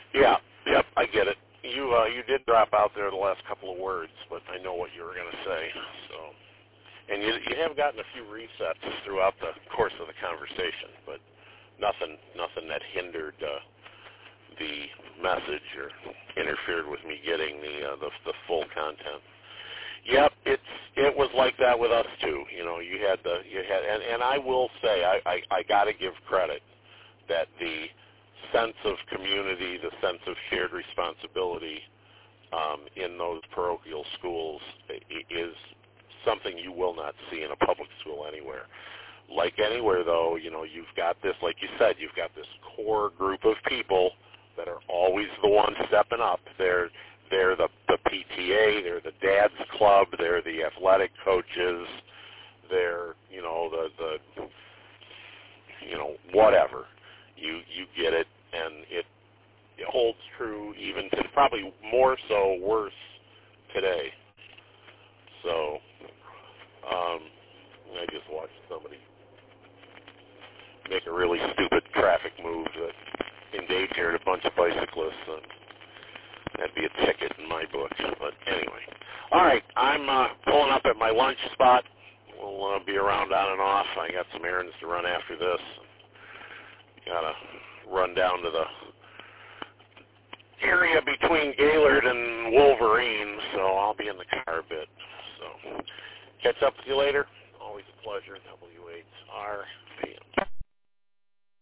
Yeah, yep, I get it. You did drop out there the last couple of words, but I know what you were going to say. So, and you have gotten a few resets throughout the course of the conversation, but nothing that hindered the message or interfered with me getting the full content. Yep, it was like that with us too. You had and I will say I got to give credit that the sense of community, the sense of shared responsibility in those parochial schools is something you will not see in a public school anywhere. Like anywhere, though, you've got this, like you said, you've got this core group of people that are always the ones stepping up. They're the PTA, they're the dad's club, they're the athletic coaches, they're the whatever. You get it, and it holds true even to probably more so worse today. So I just watched somebody make a really stupid traffic move that endangered a bunch of bicyclists. And that'd be a ticket in my book. But anyway, all right, I'm pulling up at my lunch spot. We'll be around on and off. I got some errands to run after this. Got to run down to the area between Gaylord and Wolverine, so I'll be in the car a bit. So catch up with you later. Always a pleasure. WHRP.